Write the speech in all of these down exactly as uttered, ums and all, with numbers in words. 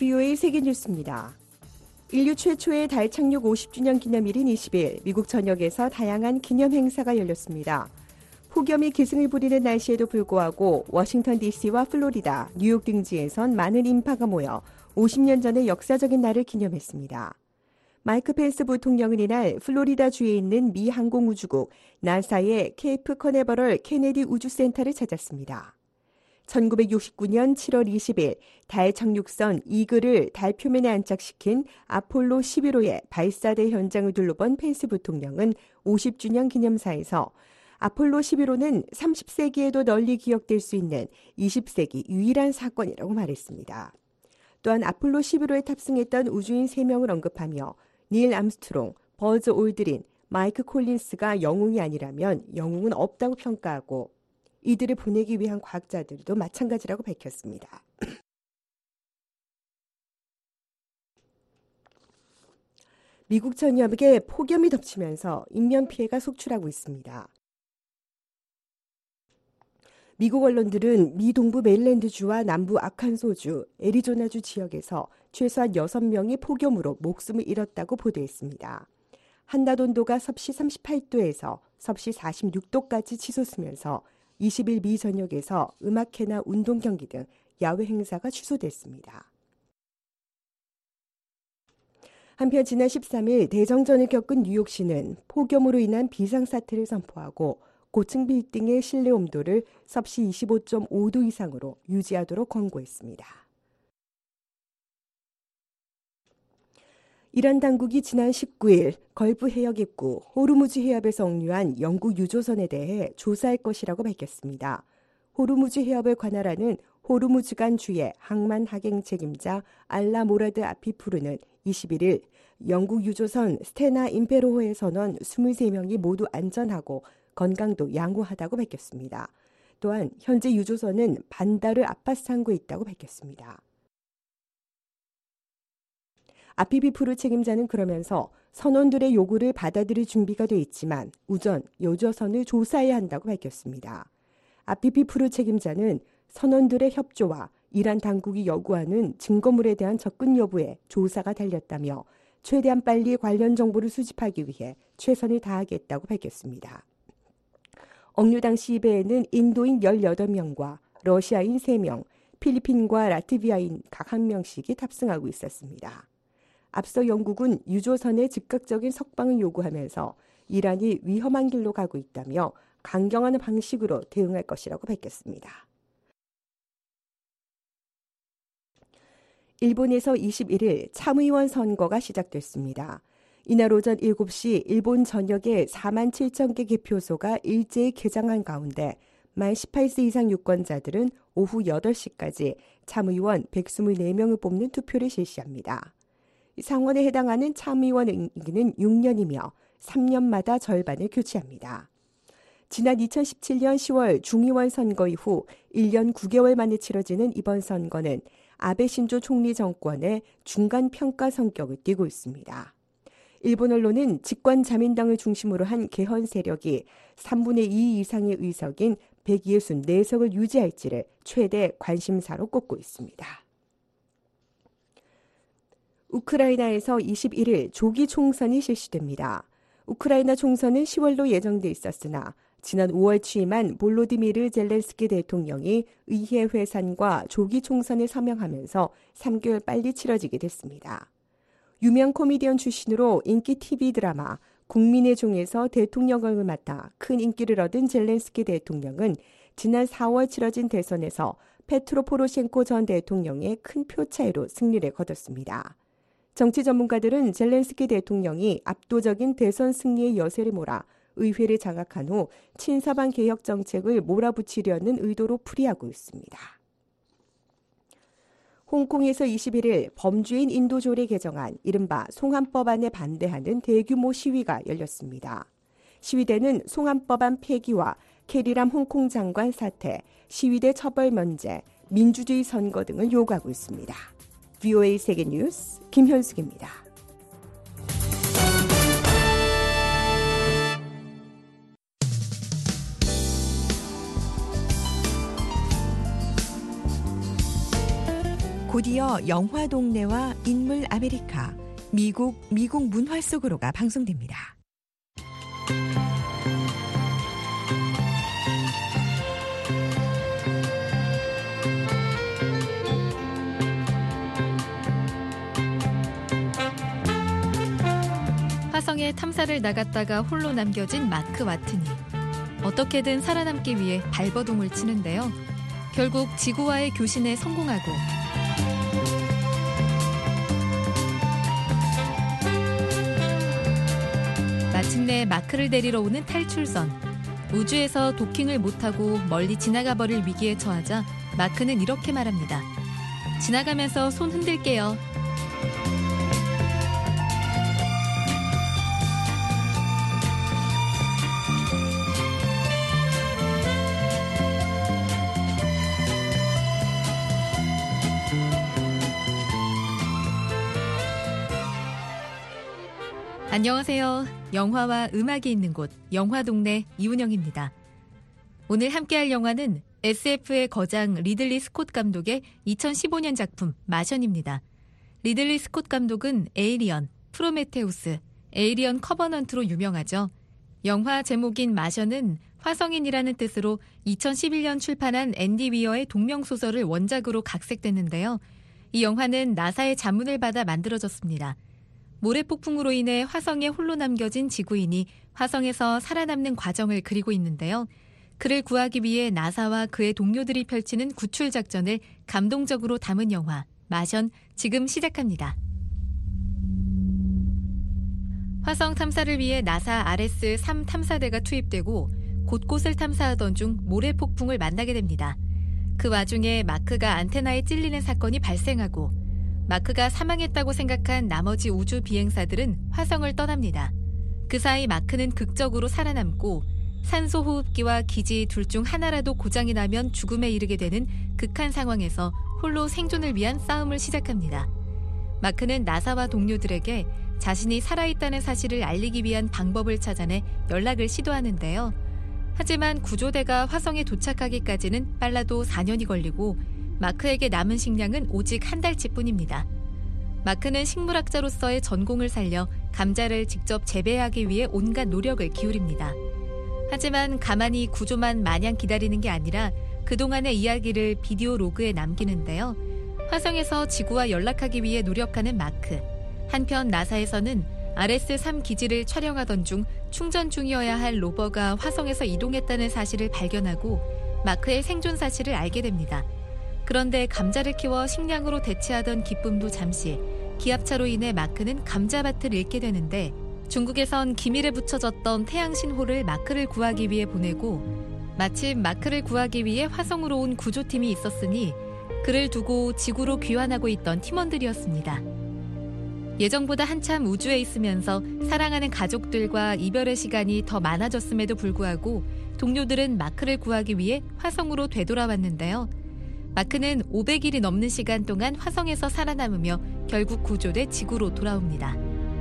브이오에이 세계뉴스입니다. 인류 최초의 달 착륙 오십 주년 기념일인 이십 일, 미국 전역에서 다양한 기념 행사가 열렸습니다. 폭염이 기승을 부리는 날씨에도 불구하고 워싱턴 디씨와 플로리다, 뉴욕 등지에선 많은 인파가 모여 오십 년 전의 역사적인 날을 기념했습니다. 마이크 펜스 부통령은 이날 플로리다 주에 있는 미 항공우주국 나사의 케이프 커네버럴 케네디 우주센터를 찾았습니다. 천구백육십구 년 칠월 이십일 달 착륙선 이글을 달 표면에 안착시킨 아폴로 십일 호의 발사대 현장을 둘러본 펜스 부통령은 오십 주년 기념사에서 아폴로 십일 호는 삼십 세기에도 널리 기억될 수 있는 이십 세기 유일한 사건이라고 말했습니다. 또한 아폴로 십일 호에 탑승했던 우주인 세 명을 언급하며 닐 암스트롱, 버즈 올드린, 마이크 콜린스가 영웅이 아니라면 영웅은 없다고 평가하고 이들을 보내기 위한 과학자들도 마찬가지라고 밝혔습니다. 미국 전역에 폭염이 덮치면서 인명피해가 속출하고 있습니다. 미국 언론들은 미 동부 메릴랜드주와 남부 아칸소주, 애리조나주 지역에서 최소한 여섯 명이 폭염으로 목숨을 잃었다고 보도했습니다. 한낮 온도가 섭씨 삼십팔 도에서 섭씨 사십육 도까지 치솟으면서 이십 일 미 전역에서 음악회나 운동 경기 등 야외 행사가 취소됐습니다. 한편 지난 십삼 일 대정전을 겪은 뉴욕시는 폭염으로 인한 비상사태를 선포하고 고층 빌딩의 실내 온도를 섭씨 이십오 점 오 도 이상으로 유지하도록 권고했습니다. 이란 당국이 지난 십구 일 걸프 해역 입구 호르무즈 해협에서 억류한 영국 유조선에 대해 조사할 것이라고 밝혔습니다. 호르무즈 해협을 관할하는 호르무즈간 주의 항만 하경 책임자 알라 모라드 아피푸르는 이십일 일 영국 유조선 스테나 임페로호의 선원 이십삼 명이 모두 안전하고 건강도 양호하다고 밝혔습니다. 또한 현재 유조선은 반다르 아바스 항구에 있다고 밝혔습니다. 아피피푸르 책임자는 그러면서 선원들의 요구를 받아들일 준비가 돼 있지만 우선 유조선을 조사해야 한다고 밝혔습니다. 아피피푸르 책임자는 선원들의 협조와 이란 당국이 요구하는 증거물에 대한 접근 여부에 조사가 달렸다며 최대한 빨리 관련 정보를 수집하기 위해 최선을 다하겠다고 밝혔습니다. 억류 당시 이 배에는 인도인 열여덟 명과 러시아인 세 명, 필리핀과 라트비아인 각 한 명씩이 탑승하고 있었습니다. 앞서 영국은 유조선의 즉각적인 석방을 요구하면서 이란이 위험한 길로 가고 있다며 강경한 방식으로 대응할 것이라고 밝혔습니다. 일본에서 이십일 일 참의원 선거가 시작됐습니다. 이날 오전 일곱 시 일본 전역에 사만 칠천 개 개표소가 일제히 개장한 가운데 만 십팔 세 이상 유권자들은 오후 여덟 시까지 참의원 백이십사 명을 뽑는 투표를 실시합니다. 상원에 해당하는 참의원 임기는 육 년이며 삼 년마다 절반을 교체합니다. 지난 이천십칠 년 시월 중의원 선거 이후 일 년 구 개월 만에 치러지는 이번 선거는 아베 신조 총리 정권의 중간 평가 성격을 띠고 있습니다. 일본 언론은 집권 자민당을 중심으로 한 개헌 세력이 삼분의 이 이상의 의석인 백육십사 석을 유지할지를 최대 관심사로 꼽고 있습니다. 우크라이나에서 이십일 일 조기 총선이 실시됩니다. 우크라이나 총선은 시월로 예정돼 있었으나 지난 오월 취임한 볼로디미르 젤렌스키 대통령이 의회 회산과 조기 총선을 서명하면서 삼 개월 빨리 치러지게 됐습니다. 유명 코미디언 출신으로 인기 티비 드라마 국민의 종에서 대통령을 맡아 큰 인기를 얻은 젤렌스키 대통령은 지난 사월 치러진 대선에서 페트로 포로셴코 전 대통령의 큰 표 차이로 승리를 거뒀습니다. 정치 전문가들은 젤렌스키 대통령이 압도적인 대선 승리의 여세를 몰아 의회를 장악한 후 친서방 개혁 정책을 몰아붙이려는 의도로 풀이하고 있습니다. 홍콩에서 이십일 일 범죄인 인도조례 개정안 이른바 송환법안에 반대하는 대규모 시위가 열렸습니다. 시위대는 송환법안 폐기와 캐리람 홍콩 장관 사퇴, 시위대 처벌 면제, 민주주의 선거 등을 요구하고 있습니다. 브이오에이 세계뉴스 김현숙입니다. 곧이어 영화 동네와 인물 아메리카, 미국 미국 문화 속으로가 방송됩니다. 화성에 탐사를 나갔다가 홀로 남겨진 마크 와트니. 어떻게든 살아남기 위해 발버둥을 치는데요. 결국 지구와의 교신에 성공하고 마침내 마크를 데리러 오는 탈출선. 우주에서 도킹을 못하고 멀리 지나가 버릴 위기에 처하자 마크는 이렇게 말합니다. 지나가면서 손 흔들게요. 안녕하세요. 영화와 음악이 있는 곳 영화동네 이운영입니다. 오늘 함께할 영화는 에스에프의 거장 리들리 스콧 감독의 이천십오 년 작품 마션입니다. 리들리 스콧 감독은 에이리언, 프로메테우스, 에이리언 커버넌트로 유명하죠. 영화 제목인 마션은 화성인이라는 뜻으로 이천십일 년 출판한 앤디 위어의 동명소설을 원작으로 각색됐는데요. 이 영화는 나사의 자문을 받아 만들어졌습니다. 모래폭풍으로 인해 화성에 홀로 남겨진 지구인이 화성에서 살아남는 과정을 그리고 있는데요. 그를 구하기 위해 나사와 그의 동료들이 펼치는 구출 작전을 감동적으로 담은 영화 마션 지금 시작합니다. 화성 탐사를 위해 나사 알에스 삼 탐사대가 투입되고 곳곳을 탐사하던 중 모래폭풍을 만나게 됩니다. 그 와중에 마크가 안테나에 찔리는 사건이 발생하고 마크가 사망했다고 생각한 나머지 우주 비행사들은 화성을 떠납니다. 그 사이 마크는 극적으로 살아남고 산소 호흡기와 기지 둘 중 하나라도 고장이 나면 죽음에 이르게 되는 극한 상황에서 홀로 생존을 위한 싸움을 시작합니다. 마크는 나사와 동료들에게 자신이 살아있다는 사실을 알리기 위한 방법을 찾아내 연락을 시도하는데요. 하지만 구조대가 화성에 도착하기까지는 빨라도 사 년이 걸리고 마크에게 남은 식량은 오직 한 달치뿐입니다. 마크는 식물학자로서의 전공을 살려 감자를 직접 재배하기 위해 온갖 노력을 기울입니다. 하지만 가만히 구조만 마냥 기다리는 게 아니라 그동안의 이야기를 비디오 로그에 남기는데요. 화성에서 지구와 연락하기 위해 노력하는 마크. 한편 나사에서는 알에스 삼 기지를 촬영하던 중 충전 중이어야 할 로버가 화성에서 이동했다는 사실을 발견하고 마크의 생존 사실을 알게 됩니다. 그런데 감자를 키워 식량으로 대체하던 기쁨도 잠시, 기압차로 인해 마크는 감자밭을 잃게 되는데 중국에선 기밀에 붙여졌던 태양신호를 마크를 구하기 위해 보내고 마침 마크를 구하기 위해 화성으로 온 구조팀이 있었으니 그를 두고 지구로 귀환하고 있던 팀원들이었습니다. 예정보다 한참 우주에 있으면서 사랑하는 가족들과 이별의 시간이 더 많아졌음에도 불구하고 동료들은 마크를 구하기 위해 화성으로 되돌아왔는데요. 마크는 오백 일이 넘는 시간 동안 화성에서 살아남으며 결국 구조돼 지구로 돌아옵니다.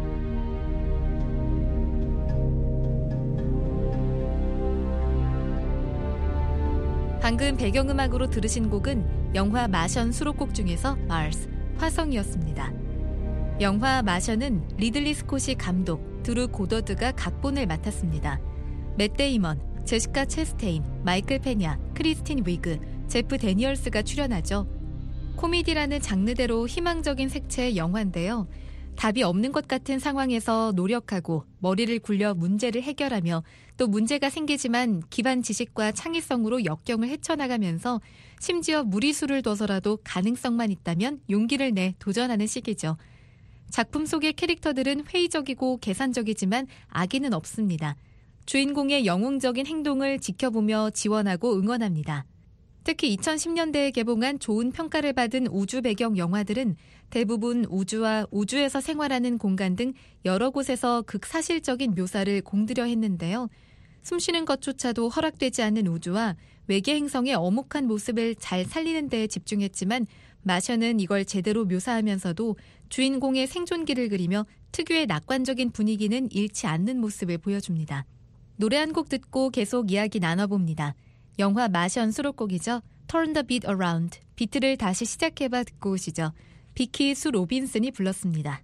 방금 배경음악으로 들으신 곡은 영화 마션 수록곡 중에서 Mars, 화성이었습니다. 영화 마션은 리들리 스콧이 감독, 드루 고더드가 각본을 맡았습니다. 맷 데이먼, 제시카 체스테인, 마이클 페냐, 크리스틴 위그, 제프 데니얼스가 출연하죠. 코미디라는 장르대로 희망적인 색채의 영화인데요. 답이 없는 것 같은 상황에서 노력하고 머리를 굴려 문제를 해결하며 또 문제가 생기지만 기반 지식과 창의성으로 역경을 헤쳐나가면서 심지어 무리수를 둬서라도 가능성만 있다면 용기를 내 도전하는 시기죠. 작품 속의 캐릭터들은 회의적이고 계산적이지만 악의는 없습니다. 주인공의 영웅적인 행동을 지켜보며 지원하고 응원합니다. 특히 이천십 년대에 개봉한 좋은 평가를 받은 우주 배경 영화들은 대부분 우주와 우주에서 생활하는 공간 등 여러 곳에서 극사실적인 묘사를 공들여 했는데요. 숨쉬는 것조차도 허락되지 않는 우주와 외계 행성의 엄혹한 모습을 잘 살리는 데에 집중했지만 마션은 이걸 제대로 묘사하면서도 주인공의 생존기를 그리며 특유의 낙관적인 분위기는 잃지 않는 모습을 보여줍니다. 노래 한 곡 듣고 계속 이야기 나눠봅니다. 영화 마션 수록곡이죠. Turn the beat around, 비트를 다시 시작해봐 듣고 오시죠. 비키 수 로빈슨이 불렀습니다.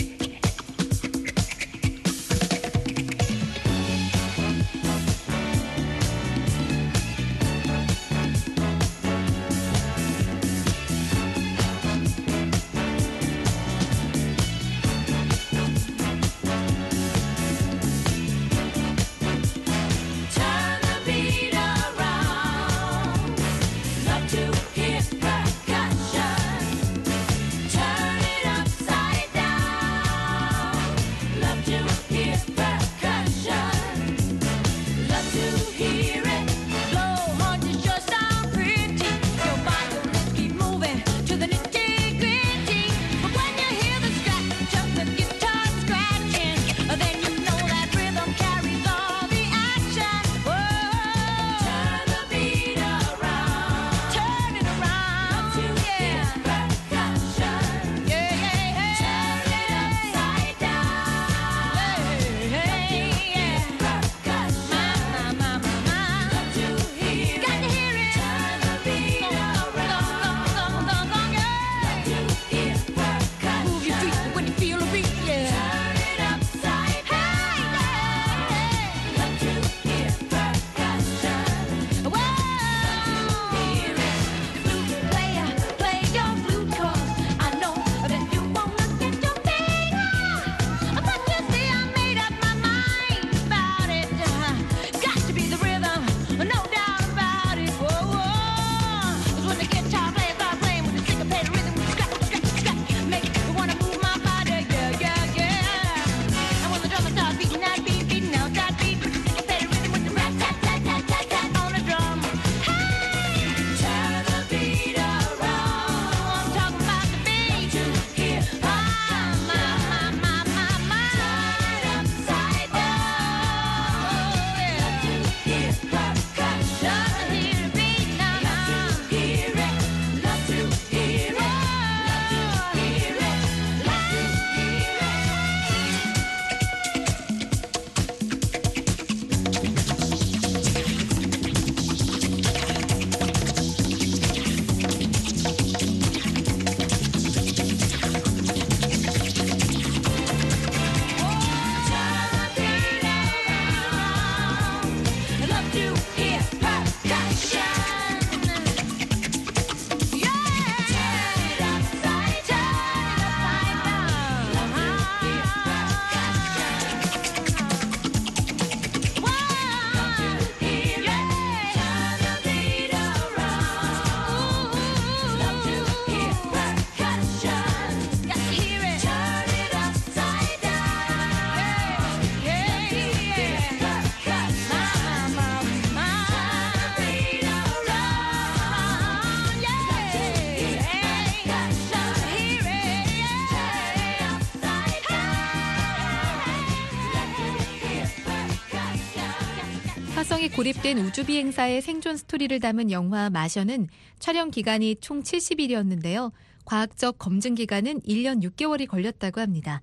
화성에 고립된 우주비행사의 생존 스토리를 담은 영화 마션은 촬영 기간이 총 칠십 일이었는데요. 과학적 검증 기간은 일 년 육 개월이 걸렸다고 합니다.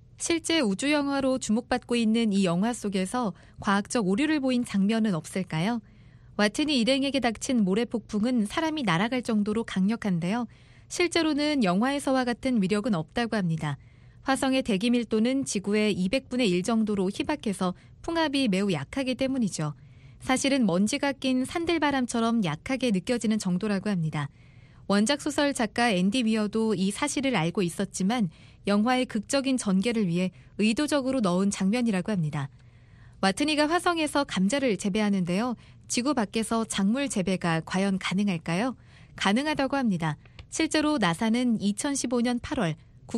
실제 우주 영화로 주목받고 있는 이 영화 속에서 과학적 오류를 보인 장면은 없을까요? 와트니 일행에게 닥친 모래폭풍은 사람이 날아갈 정도로 강력한데요. 실제로는 영화에서와 같은 위력은 없다고 합니다. 화성의 대기 밀도는 지구의 이백분의 일 정도로 희박해서 풍압이 매우 약하기 때문이죠. 사실은 먼지가 낀 산들바람처럼 약하게 느껴지는 정도라고 합니다. 원작 소설 작가 앤디 위어도 이 사실을 알고 있었지만 영화의 극적인 전개를 위해 의도적으로 넣은 장면이라고 합니다. 와트니가 화성에서 감자를 재배하는데요. 지구 밖에서 작물 재배가 과연 가능할까요? 가능하다고 합니다. 실제로 나사는 이천십오 년 팔월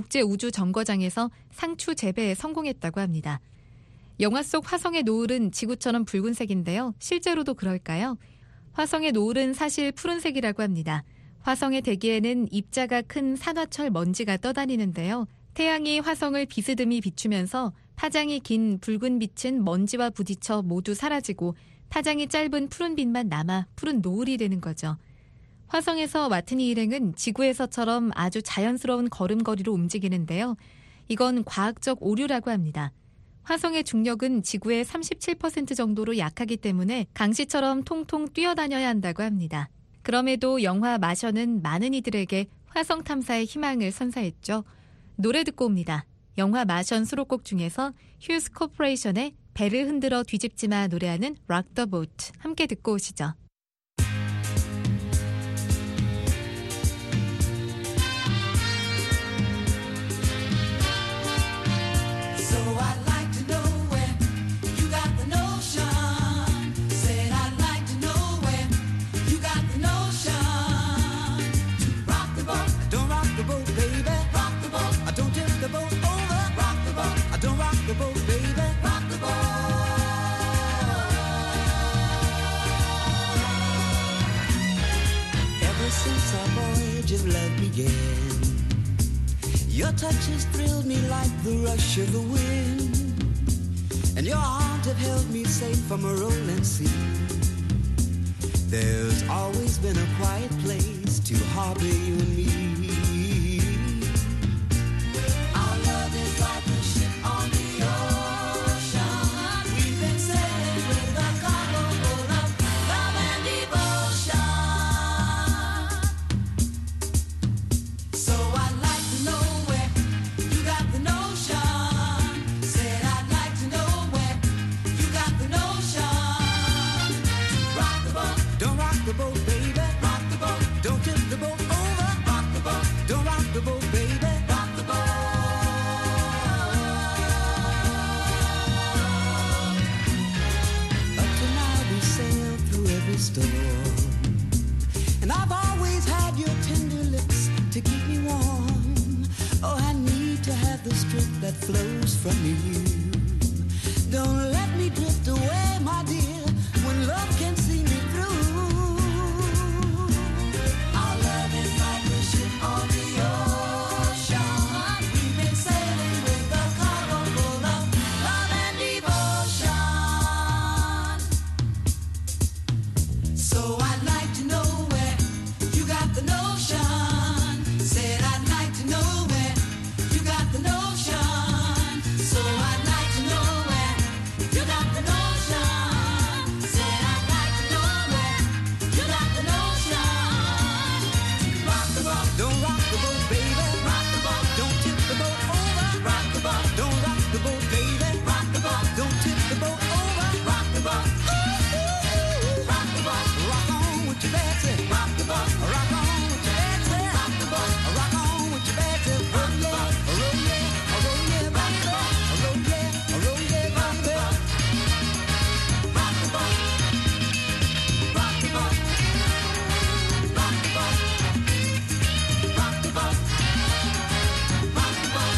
국제우주정거장에서 상추 재배에 성공했다고 합니다. 영화 속 화성의 노을은 지구처럼 붉은색인데요. 실제로도 그럴까요? 화성의 노을은 사실 푸른색이라고 합니다. 화성의 대기에는 입자가 큰 산화철 먼지가 떠다니는데요. 태양이 화성을 비스듬히 비추면서 파장이 긴 붉은 빛은 먼지와 부딪혀 모두 사라지고 파장이 짧은 푸른 빛만 남아 푸른 노을이 되는 거죠. 화성에서 와트니 일행은 지구에서처럼 아주 자연스러운 걸음걸이로 움직이는데요. 이건 과학적 오류라고 합니다. 화성의 중력은 지구의 삼십칠 퍼센트 정도로 약하기 때문에 강시처럼 통통 뛰어다녀야 한다고 합니다. 그럼에도 영화 마션은 많은 이들에게 화성 탐사의 희망을 선사했죠. 노래 듣고 옵니다. 영화 마션 수록곡 중에서 휴스 코퍼레이션의 배를 흔들어 뒤집지마 노래하는 Rock the Boat 함께 듣고 오시죠. Since our voyage of love began, your touch has thrilled me like the rush of the wind, and your arms have held me safe from a rolling sea. There's always been a quiet place to harbor you and me. Our love is like a ship on the ocean. We've been sailing with a cargo full of love and devotion. And I've always had your tender lips to keep me warm. Oh, I need to have the strength that flows from you. Don't let me drift away, my dear, when love can see me through. Our love is like a ship on the ocean. We've been sailing with a cargo full of love and devotion. So I'd like to know where you got the notion. Said I'd like to know where you got the notion. So I'd like to know where you got the notion. Said I'd like to know where you got the notion. Rock the boat, don't rock the boat, baby. Rock the boat, don't tip the boat over. Rock the boat, don't rock the boat, baby. Rock the boat, don't tip the boat over. Rock the boat, ooh, ooh, rock the boat. Rock on with your Betsy. Rock the boat. Rock on with your Betsy. Rock the boat. Rock on with your Betsy. Roll yeah, roll yeah, roll yeah, rock the boat. Roll yeah, roll yeah, rock the boat. Rock the boat. Rock the boat. Rock the boat. Rock the boat. Rock the boat.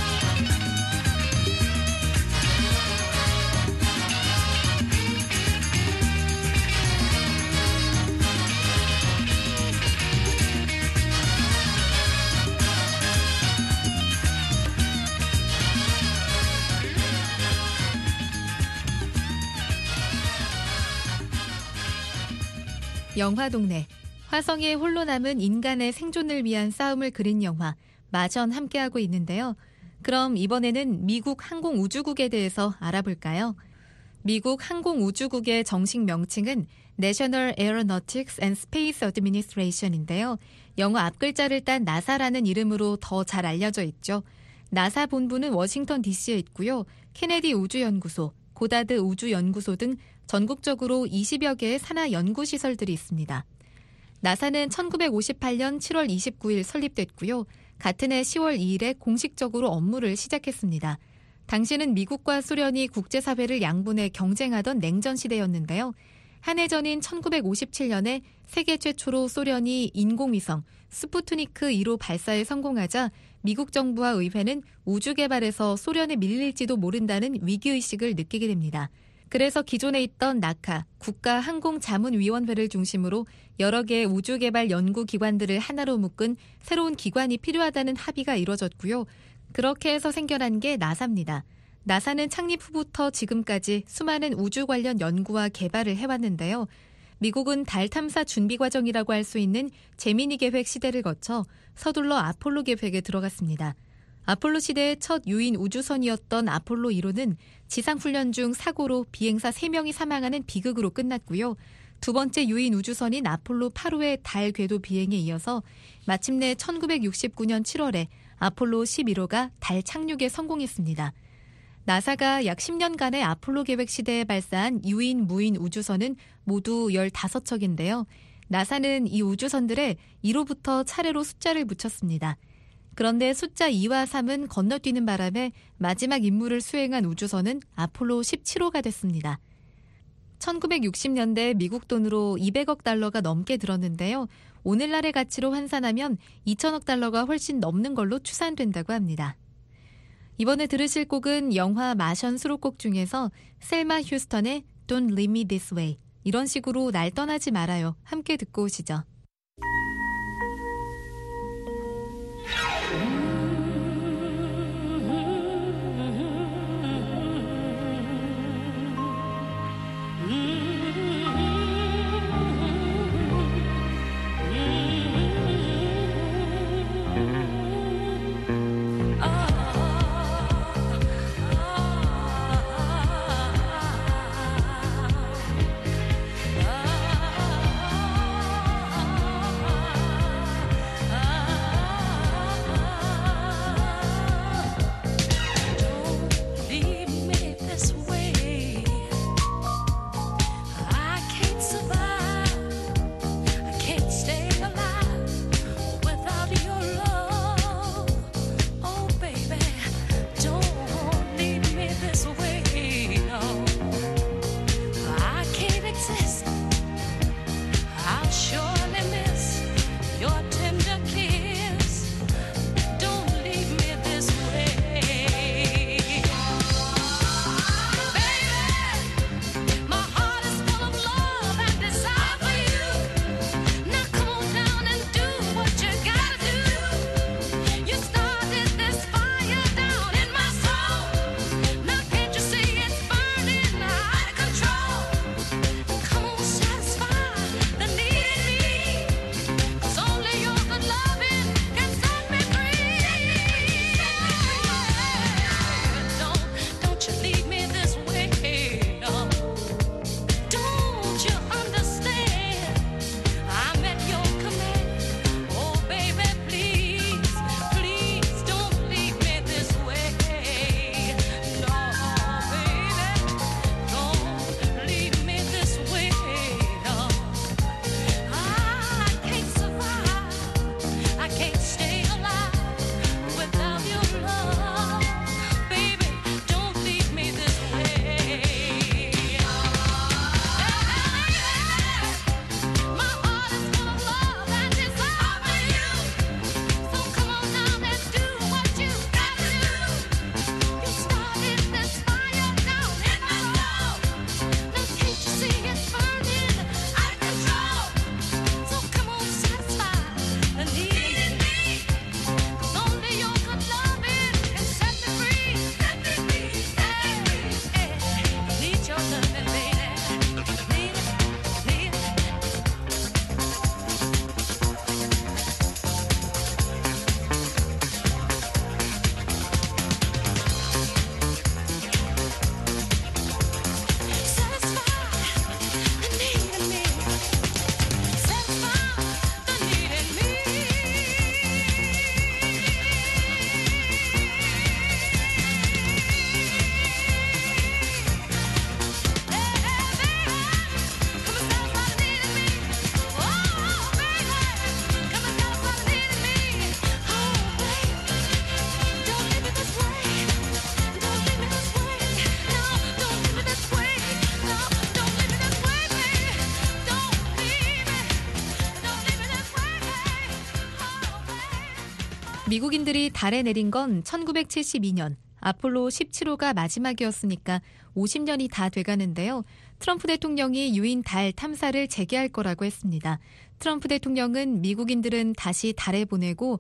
영화동네, 화성에 홀로 남은 인간의 생존을 위한 싸움을 그린 영화 마션 함께하고 있는데요. 그럼 이번에는 미국 항공우주국에 대해서 알아볼까요? 미국 항공우주국의 정식 명칭은 National Aeronautics and Space Administration인데요. 영어 앞글자를 딴 나사라는 이름으로 더 잘 알려져 있죠. 나사 본부는 워싱턴 디씨에 있고요. 케네디 우주연구소, 고다드 우주연구소 등 전국적으로 이십여 개의 산하 연구시설들이 있습니다. 나사는 천구백오십팔 년 칠월 이십구일 설립됐고요. 같은 해 시월 이일에 공식적으로 업무를 시작했습니다. 당시는 미국과 소련이 국제사회를 양분해 경쟁하던 냉전 시대였는데요. 한 해 전인 천구백오십칠 년에 세계 최초로 소련이 인공위성 스푸트니크 이로 발사에 성공하자 미국 정부와 의회는 우주 개발에서 소련에 밀릴지도 모른다는 위기의식을 느끼게 됩니다. 그래서 기존에 있던 나카, 국가항공자문위원회를 중심으로 여러 개의 우주개발 연구기관들을 하나로 묶은 새로운 기관이 필요하다는 합의가 이루어졌고요. 그렇게 해서 생겨난 게 나사입니다. 나사는 창립 후부터 지금까지 수많은 우주 관련 연구와 개발을 해왔는데요. 미국은 달 탐사 준비 과정이라고 할 수 있는 제미니 계획 시대를 거쳐 서둘러 아폴로 계획에 들어갔습니다. 아폴로 시대의 첫 유인 우주선이었던 아폴로 일호는 지상훈련 중 사고로 비행사 세 명이 사망하는 비극으로 끝났고요. 두 번째 유인 우주선인 아폴로 팔 호의 달 궤도 비행에 이어서 마침내 천구백육십구 년 칠월에 아폴로 십일 호가 달 착륙에 성공했습니다. 나사가 약 십 년간의 아폴로 계획 시대에 발사한 유인, 무인 우주선은 모두 열다섯 척인데요. 나사는 이 우주선들에 일 호부터 차례로 숫자를 붙였습니다. 그런데 숫자 이와 삼은 건너뛰는 바람에 마지막 임무를 수행한 우주선은 아폴로 십칠 호가 됐습니다. 천구백육십 년대 미국 돈으로 이백억 달러가 넘게 들었는데요. 오늘날의 가치로 환산하면 이천억 달러가 훨씬 넘는 걸로 추산된다고 합니다. 이번에 들으실 곡은 영화 마션 수록곡 중에서 셀마 휴스턴의 Don't Leave Me This Way, 이런 식으로 날 떠나지 말아요. 함께 듣고 오시죠. 미국인들이 달에 내린 건 천구백칠십이 년, 아폴로 십칠 호가 마지막이었으니까 오십 년이 다 돼가는데요. 트럼프 대통령이 유인 달 탐사를 재개할 거라고 했습니다. 트럼프 대통령은 미국인들은 다시 달에 보내고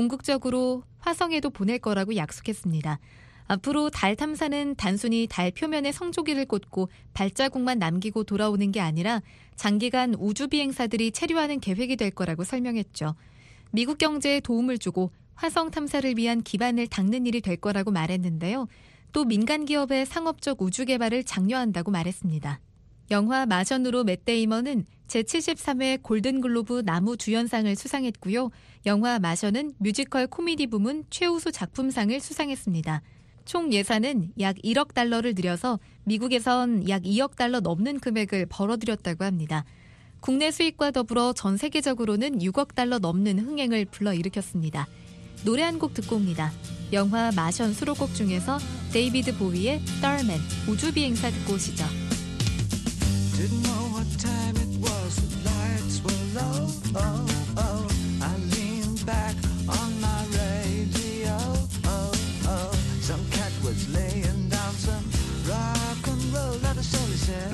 궁극적으로 화성에도 보낼 거라고 약속했습니다. 앞으로 달 탐사는 단순히 달 표면에 성조기를 꽂고 발자국만 남기고 돌아오는 게 아니라 장기간 우주 비행사들이 체류하는 계획이 될 거라고 설명했죠. 미국 경제에 도움을 주고 화성 탐사를 위한 기반을 닦는 일이 될 거라고 말했는데요. 또 민간 기업의 상업적 우주 개발을 장려한다고 말했습니다. 영화 마션으로 맷 데이먼은 제칠십삼 회 골든글로브 나무 주연상을 수상했고요. 영화 마션은 뮤지컬 코미디 부문 최우수 작품상을 수상했습니다. 총 예산은 약 일억 달러를 들여서 미국에선 약 이억 달러 넘는 금액을 벌어들였다고 합니다. 국내 수익과 더불어 전 세계적으로는 육억 달러 넘는 흥행을 불러일으켰습니다. 노래 한 곡 듣고 옵니다. 영화 마션 수록곡 중에서 데이비드 보위의 Starman, 우주비행사 듣고 오시죠. Didn't know what time it was, the lights were low. Oh, oh. I leaned back on my radio. Oh, oh. Some cat was laying down some rock and roll, that is all he said.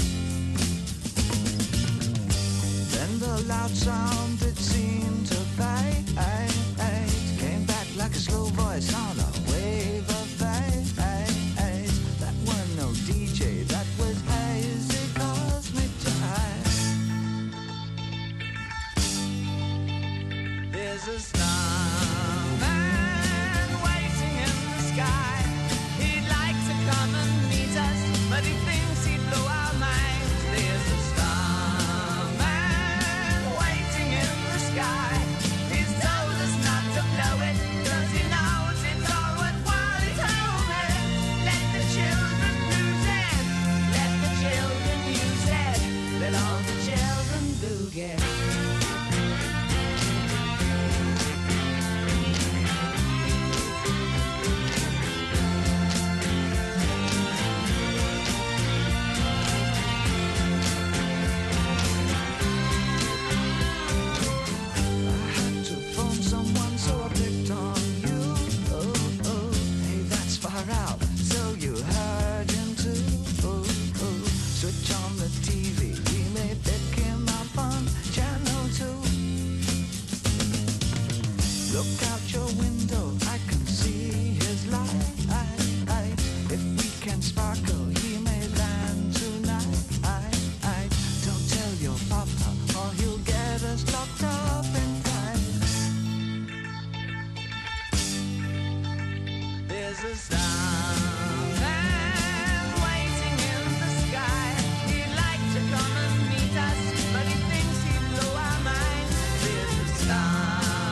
Then the loud sound it seemed to fade, came back like a slow voice on a wave of fate. That was no D J, that was hazy cosmic jive. There's a starman waiting in the sky. He'd like to come and meet us, but he thinks he'd blow our minds. There's a starman waiting in the sky. He's told us not to blow it, 'cause he knows it's all worthwhile. He told me, let the children lose it, let the children use it, let all the children boogie. Look out your window, I can see his light. If we can sparkle, he may land tonight. Don't tell your papa, or he'll get us locked up in time. There's a starman waiting in the sky. He'd like to come and meet us, but he thinks he'd blow our minds. There's a star.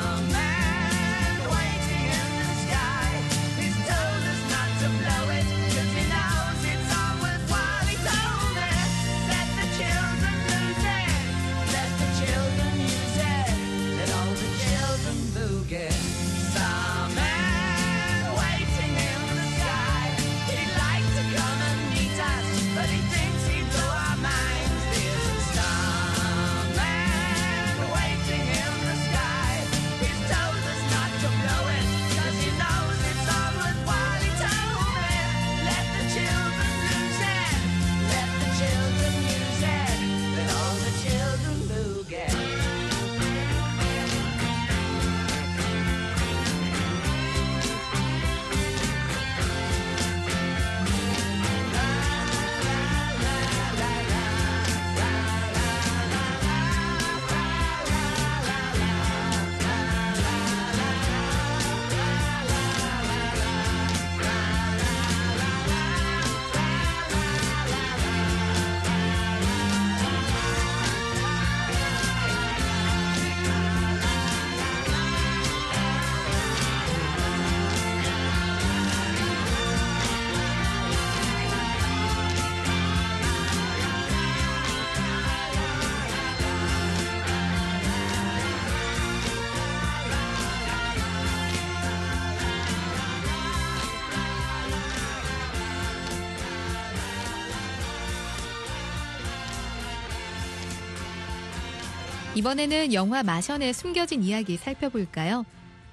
이번에는 영화 마션의 숨겨진 이야기 살펴볼까요?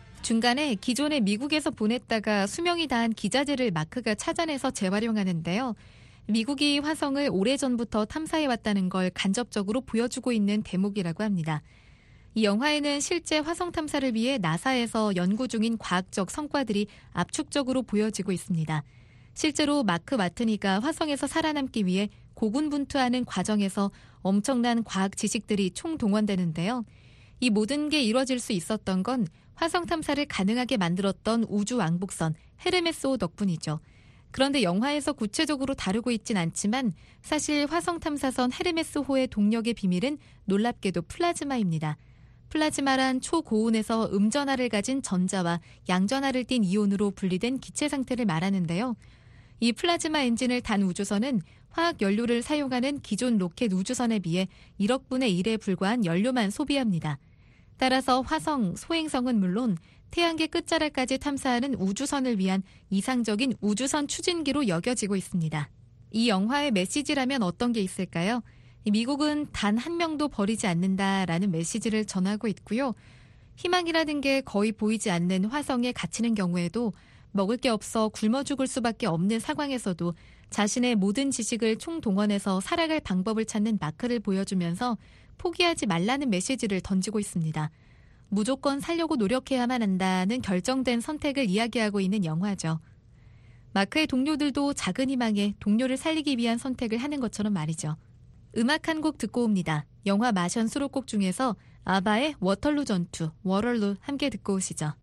중간에 기존에 미국에서 보냈다가 수명이 다한 기자재를 마크가 찾아내서 재활용하는데요. 미국이 화성을 오래전부터 탐사해왔다는 걸 간접적으로 보여주고 있는 대목이라고 합니다. 이 영화에는 실제 화성 탐사를 위해 나사에서 연구 중인 과학적 성과들이 압축적으로 보여지고 있습니다. 실제로 마크 와트니가 화성에서 살아남기 위해 고군분투하는 과정에서 엄청난 과학 지식들이 총동원되는데요. 이 모든 게 이뤄질 수 있었던 건 화성 탐사를 가능하게 만들었던 우주 왕복선 헤르메스 오 덕분이죠. 그런데 영화에서 구체적으로 다루고 있진 않지만 사실 화성 탐사선 헤르메스호의 동력의 비밀은 놀랍게도 플라즈마입니다. 플라즈마란 초고온에서 음전하를 가진 전자와 양전하를 띤 이온으로 분리된 기체 상태를 말하는데요. 이 플라즈마 엔진을 단 우주선은 화학 연료를 사용하는 기존 로켓 우주선에 비해 일억분의 일에 불과한 연료만 소비합니다. 따라서 화성, 소행성은 물론 태양계 끝자락까지 탐사하는 우주선을 위한 이상적인 우주선 추진기로 여겨지고 있습니다. 이 영화의 메시지라면 어떤 게 있을까요? 미국은 단 한 명도 버리지 않는다라는 메시지를 전하고 있고요. 희망이라는 게 거의 보이지 않는 화성에 갇히는 경우에도 먹을 게 없어 굶어 죽을 수밖에 없는 상황에서도 자신의 모든 지식을 총동원해서 살아갈 방법을 찾는 마크를 보여주면서 포기하지 말라는 메시지를 던지고 있습니다. 무조건 살려고 노력해야만 한다는 결정된 선택을 이야기하고 있는 영화죠. 마크의 동료들도 작은 희망에 동료를 살리기 위한 선택을 하는 것처럼 말이죠. 음악 한 곡 듣고 옵니다. 영화 마션 수록곡 중에서 아바의 워털루 전투, 워럴루 함께 듣고 오시죠.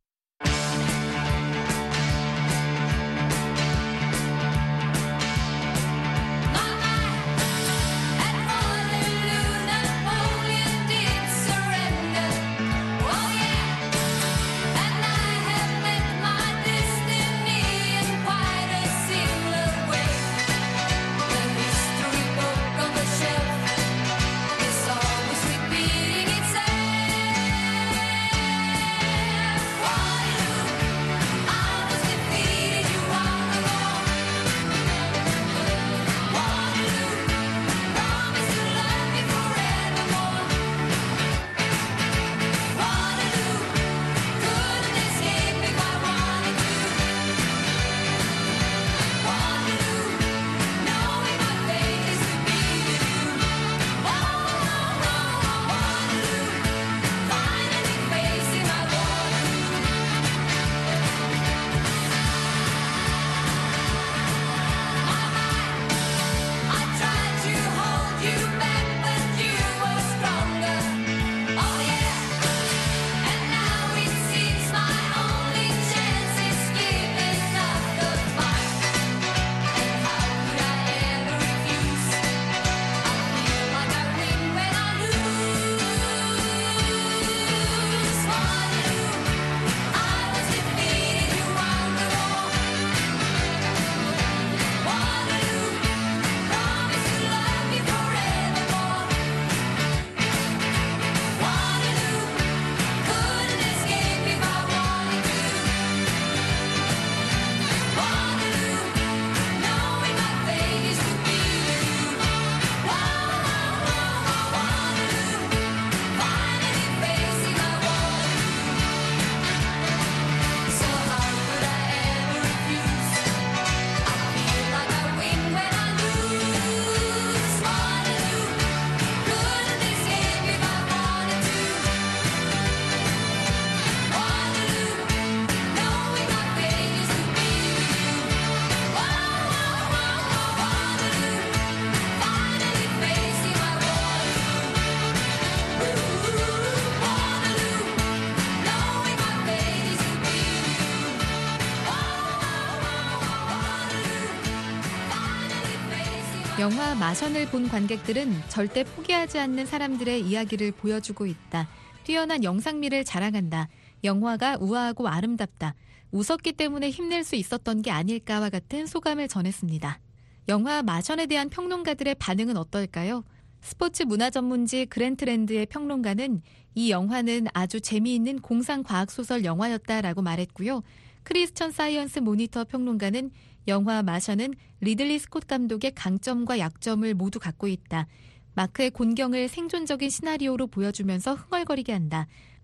영화 마션을 본 관객들은 절대 포기하지 않는 사람들의 이야기를 보여주고 있다. 뛰어난 영상미를 자랑한다. 영화가 우아하고 아름답다. 웃었기 때문에 힘낼 수 있었던 게 아닐까와 같은 소감을 전했습니다. 영화 마션에 대한 평론가들의 반응은 어떨까요? 스포츠 문화 전문지 그랜트랜드의 평론가는 이 영화는 아주 재미있는 공상과학소설 영화였다라고 말했고요. 크리스천 사이언스 모니터 평론가는 영화 마션은 리들리 스콧 감독의 강점과 약점을 모두 갖고 있다. 마크의 곤경을 생존적인 시나리오로 보여주면서 흥얼거리게 한다.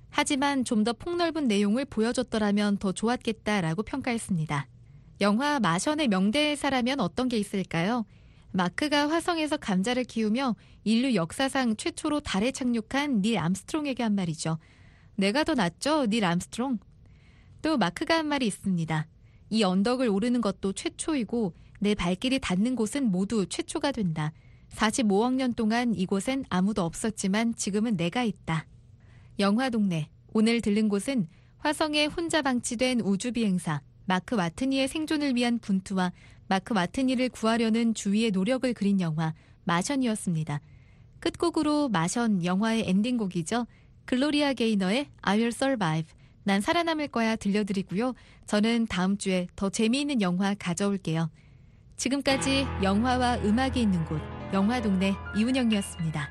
하지만 좀 더 폭넓은 내용을 보여줬더라면 더 좋았겠다라고 평가했습니다. 영화 마션의 명대사라면 어떤 게 있을까요? 마크가 화성에서 감자를 키우며 인류 역사상 최초로 달에 착륙한 닐 암스트롱에게 한 말이죠. 내가 더 낫죠, 닐 암스트롱? 또 마크가 한 말이 있습니다. 이 언덕을 오르는 것도 최초이고 내 발길이 닿는 곳은 모두 최초가 된다. 사십오억 년 동안 이곳엔 아무도 없었지만 지금은 내가 있다. 영화 동네. 오늘 들른 곳은 화성에 혼자 방치된 우주비행사 마크 와트니의 생존을 위한 분투와 마크 와트니를 구하려는 주위의 노력을 그린 영화 마션이었습니다. 끝곡으로 마션 영화의 엔딩곡이죠. 글로리아 게이너의 I Will Survive, 난 살아남을 거야 들려드리고요. 저는 다음 주에 더 재미있는 영화 가져올게요. 지금까지 영화와 음악이 있는 곳, 영화동네 이은영이었습니다.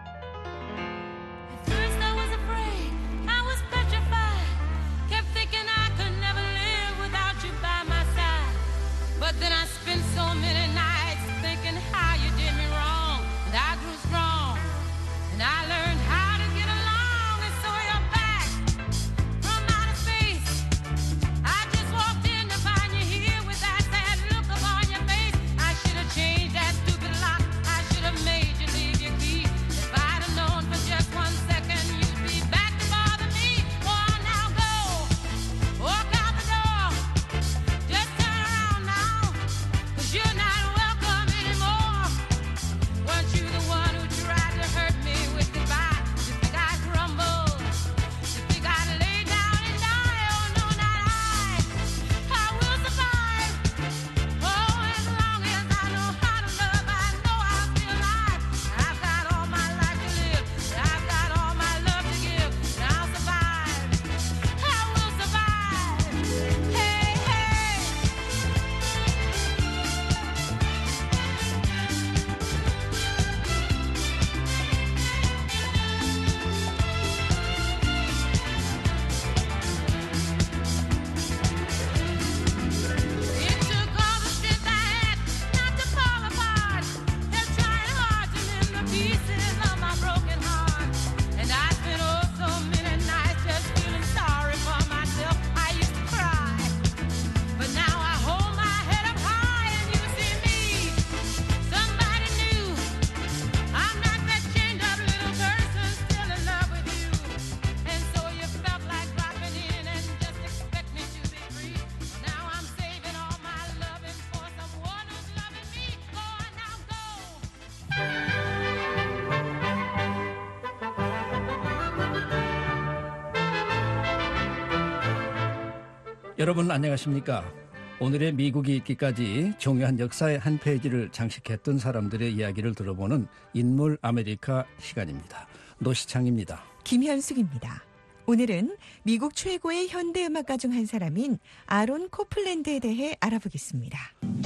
First I was afraid, I was petrified. Kept thinking I could never live without you by my side. But then I spent so many nights thinking how you did me wrong. And I grew strong, and I learned how to get along. And so you're back from outer space. I just walked in to find you here with that sad look upon your face. I should have changed that stupid lock. I should have made you leave your key. If I'd have known for just one second you'd be back to bother me. Oh, now go, walk out the door. Just turn around now, 'cause you're not welcome anymore. Weren't you the one who tried to hurt me with goodbye? You think I'd crumble? You think I'd lay down and die? Oh, no, not I. I will survive. Oh, as long as I know how to love, I know I'll be alive. I've got all my life to live. I've got all my love to give. And I'll survive. I will survive. Hey, hey. It took all the strength I had not to fall apart. They're trying hard to mend the pieces of my broken heart. And I spent oh so many nights just feeling sorry for myself. I used to cry, but now I hold my head up high and you see me, somebody new. I'm not that chained up little person still in love with you. And so you felt like dropping in and just expect me to be free. Now I'm saving all my loving for someone who's loving me. Go on now, go. 여러분 안녕하십니까? 오늘의 미국이 있기까지 중요한 역사의 한 페이지를 장식했던 사람들의 이야기를 들어보는 인물 아메리카 시간입니다. 노시창입니다. 김현숙입니다. 오늘은 미국 최고의 현대음악가 중 한 사람인 아론 코플랜드에 대해 알아보겠습니다.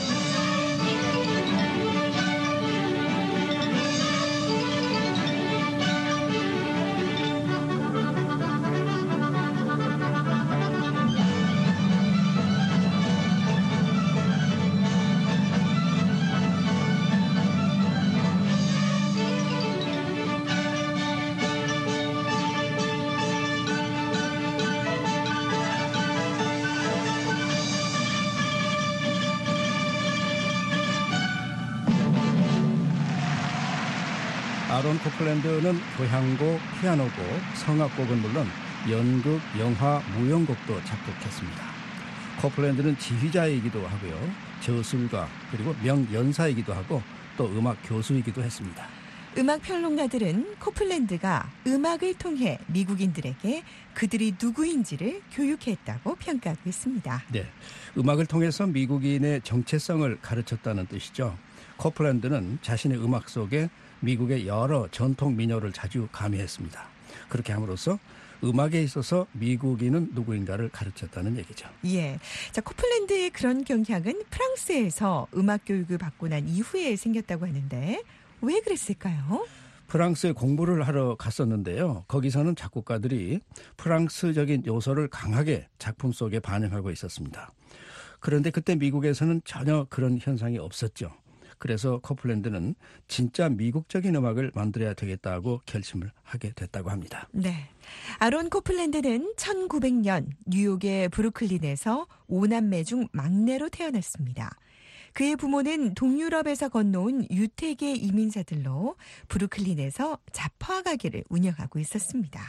아론 코플랜드는 교향곡, 피아노곡, 성악곡은 물론 연극, 영화, 무용곡도 작곡했습니다. 코플랜드는 지휘자이기도 하고요, 저술가 그리고 명연사이기도 하고 또 음악 교수이기도 했습니다. 음악 평론가들은 코플랜드가 음악을 통해 미국인들에게 그들이 누구인지를 교육했다고 평가하고 있습니다. 네, 음악을 통해서 미국인의 정체성을 가르쳤다는 뜻이죠. 코플랜드는 자신의 음악 속에 미국의 여러 전통 민요를 자주 가미했습니다. 그렇게 함으로써 음악에 있어서 미국인은 누구인가를 가르쳤다는 얘기죠. 예, 자 코플랜드의 그런 경향은 프랑스에서 음악 교육을 받고 난 이후에 생겼다고 하는데 왜 그랬을까요? 프랑스에 공부를 하러 갔었는데요. 거기서는 작곡가들이 프랑스적인 요소를 강하게 작품 속에 반영하고 있었습니다. 그런데 그때 미국에서는 전혀 그런 현상이 없었죠. 그래서 코플랜드는 진짜 미국적인 음악을 만들어야 되겠다고 결심을 하게 됐다고 합니다. 네, 아론 코플랜드는 천구백 년 뉴욕의 브루클린에서 오남매 중 막내로 태어났습니다. 그의 부모는 동유럽에서 건너온 유태계 이민자들로 브루클린에서 잡화 가게를 운영하고 있었습니다.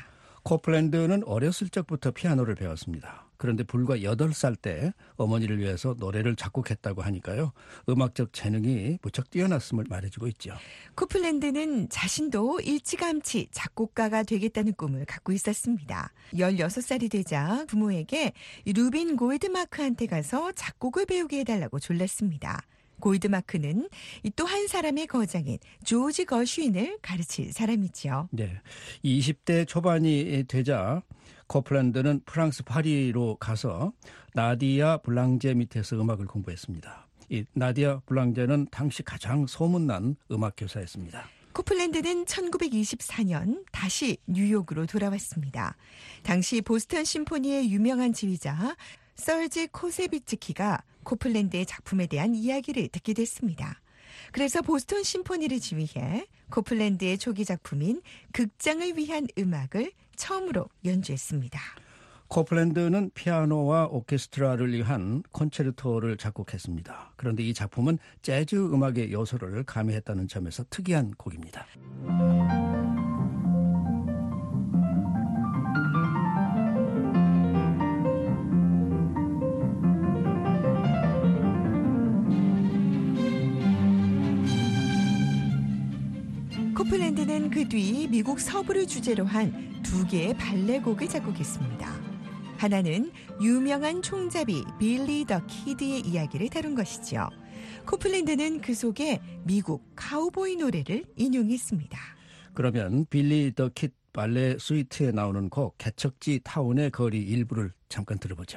코플랜드는 어렸을 적부터 피아노를 배웠습니다. 그런데 불과 여덟 살 때 어머니를 위해서 노래를 작곡했다고 하니까요. 음악적 재능이 무척 뛰어났음을 말해주고 있죠. 코플랜드는 자신도 일찌감치 작곡가가 되겠다는 꿈을 갖고 있었습니다. 열여섯 살이 되자 부모에게 루빈 골드마크한테 가서 작곡을 배우게 해달라고 졸랐습니다. 골드마크는 또 한 사람의 거장인 조지 거슈인을 가르칠 사람이죠. 네, 이십 대 초반이 되자 코플랜드는 프랑스 파리로 가서 나디아 블랑제 밑에서 음악을 공부했습니다. 이 나디아 블랑제는 당시 가장 소문난 음악 교사였습니다. 코플랜드는 천구백이십사 년 다시 뉴욕으로 돌아왔습니다. 당시 보스턴 심포니의 유명한 지휘자 서지 코세비츠키가 코플랜드의 작품에 대한 이야기를 듣게 됐습니다. 그래서 보스턴 심포니를 지휘해 코플랜드의 초기 작품인 극장을 위한 음악을 처음으로 연주했습니다. 코플랜드는 피아노와 오케스트라를 위한 콘체르토를 작곡했습니다. 그런데 이 작품은 재즈 음악의 요소를 가미했다는 점에서 특이한 곡입니다. 코플랜드는 그 뒤 미국 서부를 주제로 한 두 개의 발레곡을 작곡했습니다. 하나는 유명한 총잡이 빌리 더 키드의 이야기를 다룬 것이죠. 코플랜드는 그 속에 미국 카우보이 노래를 인용했습니다. 그러면 빌리 더 키드 발레 스위트에 나오는 곡 개척지 타운의 거리 일부를 잠깐 들어보죠.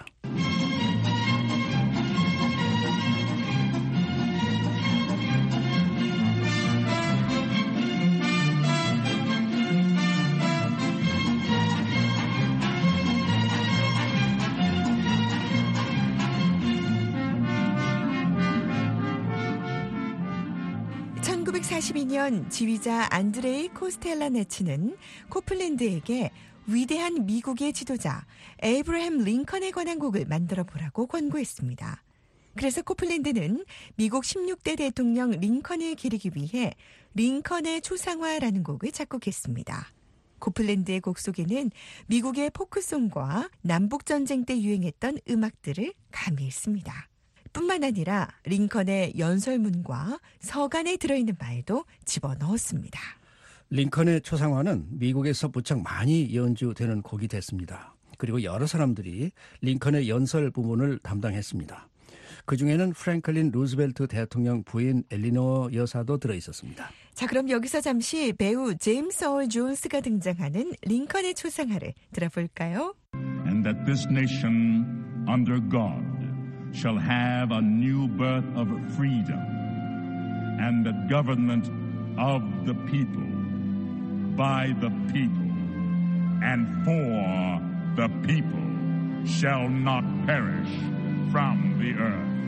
천구백사십이 년 지휘자 안드레이 코스텔라네츠는 코플랜드에게 위대한 미국의 지도자 에이브러햄 링컨에 관한 곡을 만들어 보라고 권고했습니다. 그래서 코플랜드는 미국 십육 대 대통령 링컨을 기리기 위해 링컨의 초상화라는 곡을 작곡했습니다. 코플랜드의 곡 속에는 미국의 포크송과 남북전쟁 때 유행했던 음악들을 가미했습니다. 뿐만 아니라 링컨의 연설문과 서간에 들어있는 말도 집어넣었습니다. 링컨의 초상화는 미국에서 무척 많이 연주되는 곡이 됐습니다. 그리고 여러 사람들이 링컨의 연설 부분을 담당했습니다. 그중에는 프랭클린 루즈벨트 대통령 부인 엘리노 여사도 들어있었습니다. 자, 그럼 여기서 잠시 배우 제임스 얼 존스가 등장하는 링컨의 초상화를 들어볼까요? And that this nation under God shall have a new birth of freedom, and the government of the people, by the people, and for the people, shall not perish from the earth.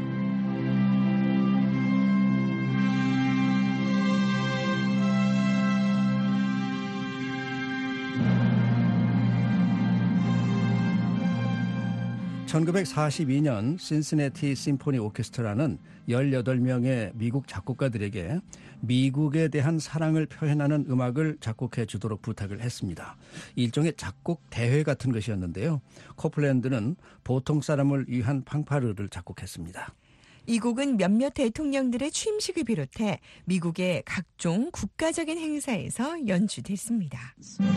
천구백사십이 년 신시내티 심포니 오케스트라는 열여덟 명의 미국 작곡가들에게 미국에 대한 사랑을 표현하는 음악을 작곡해 주도록 부탁을 했습니다. 일종의 작곡 대회 같은 것이었는데요. 코플랜드는 보통 사람을 위한 팡파르를 작곡했습니다. 이 곡은 몇몇 대통령들의 취임식을 비롯해 미국의 각종 국가적인 행사에서 연주됐습니다.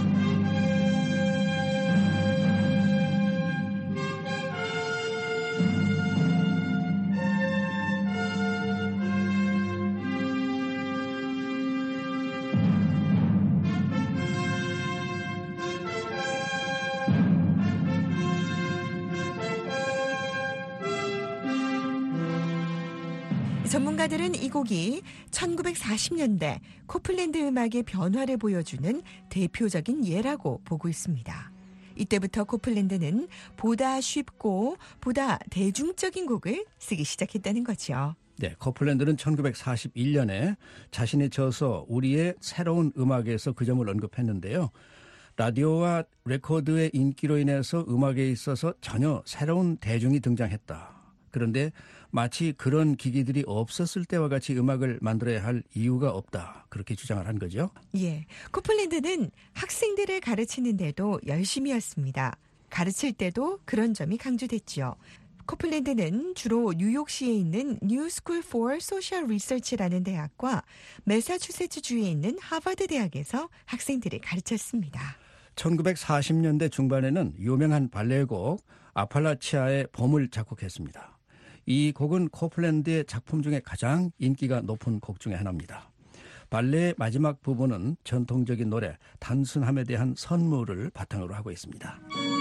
전문가들은 이 곡이 천구백사십 년대 코플랜드 음악의 변화를 보여주는 대표적인 예라고 보고 있습니다. 이때부터 코플랜드는 보다 쉽고 보다 대중적인 곡을 쓰기 시작했다는 거죠. 네, 코플랜드는 천구백사십일 년에 자신의 저서 우리의 새로운 음악에서 그 점을 언급했는데요. 라디오와 레코드의 인기로 인해서 음악에 있어서 전혀 새로운 대중이 등장했다. 그런데 마치 그런 기기들이 없었을 때와 같이 음악을 만들어야 할 이유가 없다. 그렇게 주장을 한 거죠. 예, 코플랜드는 학생들을 가르치는데도 열심히였습니다. 가르칠 때도 그런 점이 강조됐지요. 코플랜드는 주로 뉴욕시에 있는 New School for Social Research라는 대학과 매사추세츠주에 있는 하버드 대학에서 학생들을 가르쳤습니다. 천구백사십 년대 중반에는 유명한 발레곡 아팔라치아의 봄을 작곡했습니다. 이 곡은 코플랜드의 작품 중에 가장 인기가 높은 곡 중에 하나입니다. 발레의 마지막 부분은 전통적인 노래 단순함에 대한 선물을 바탕으로 하고 있습니다.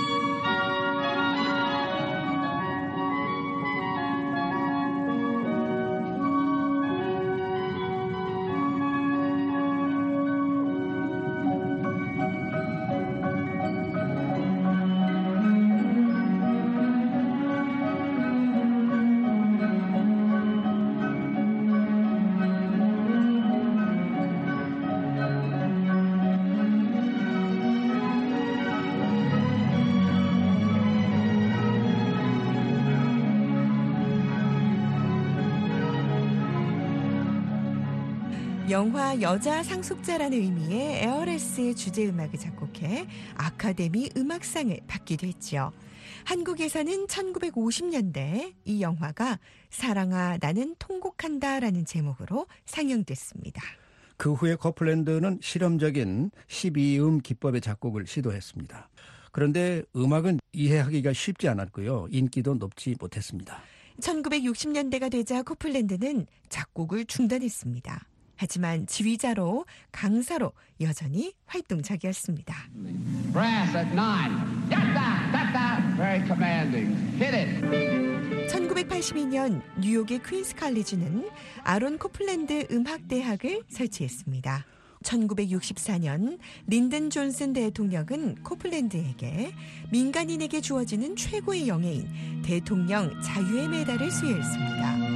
영화 여자 상속자라는 의미의 에어레스의 주제음악을 작곡해 아카데미 음악상을 받기도 했지요. 한국에서는 천구백오십 년대 이 영화가 사랑아 나는 통곡한다라는 제목으로 상영됐습니다. 그 후에 코플랜드는 실험적인 십이 음 기법의 작곡을 시도했습니다. 그런데 음악은 이해하기가 쉽지 않았고요. 인기도 높지 못했습니다. 천구백육십 년대가 되자 코플랜드는 작곡을 중단했습니다. 하지만 지휘자로 강사로 여전히 활동적이었습니다. Brass at nine. Yatta, yatta. Very commanding. Hit it. 천구백팔십이 년 뉴욕의 퀸스 칼리지는 아론 코플랜드 음악대학을 설치했습니다. 천구백육십사 년 린든 존슨 대통령은 코플랜드에게 민간인에게 주어지는 최고의 영예인 대통령 자유의 메달을 수여했습니다.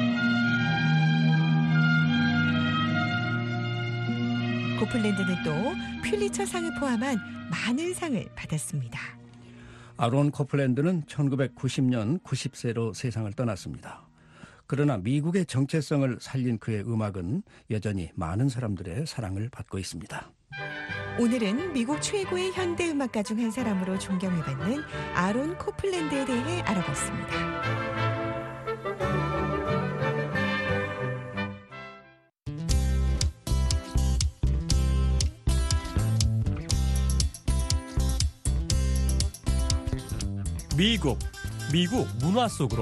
코플랜드는 또 퓰리처상을 포함한 많은 상을 받았습니다. 아론 코플랜드는 천구백구십 년 구십 세로 세상을 떠났습니다. 그러나 미국의 정체성을 살린 그의 음악은 여전히 많은 사람들의 사랑을 받고 있습니다. 오늘은 미국 최고의 현대 음악가 중 한 사람으로 존경을 받는 아론 코플랜드에 대해 알아봤습니다. 미국, 미국 문화 속으로.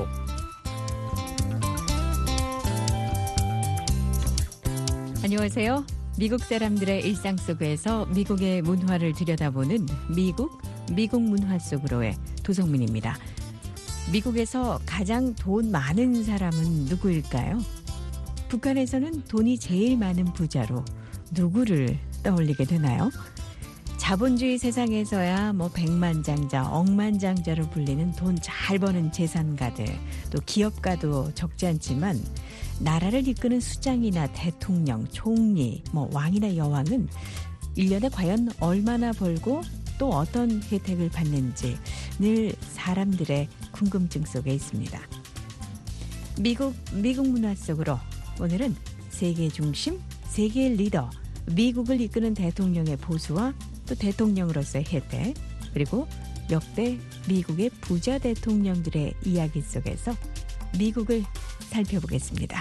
안녕하세요. 미국 사람들의 일상 속에서 미국의 문화를 들여다보는 미국, 미국 문화 속으로의 도성민입니다. 미국에서 가장 돈 많은 사람은 누구일까요? 북한에서는 돈이 제일 많은 부자로 누구를 떠올리게 되나요? 자본주의 세상에서야 뭐 백만장자, 억만장자로 불리는 돈 잘 버는 재산가들, 또 기업가도 적지 않지만 나라를 이끄는 수장이나 대통령, 총리, 뭐 왕이나 여왕은 일 년에 과연 얼마나 벌고 또 어떤 혜택을 받는지 늘 사람들의 궁금증 속에 있습니다. 미국, 미국 문화 속으로 오늘은 세계 중심, 세계의 리더, 미국을 이끄는 대통령의 보수와 또 대통령으로서의 혜택, 그리고 역대 미국의 부자 대통령들의 이야기 속에서 미국을 살펴보겠습니다.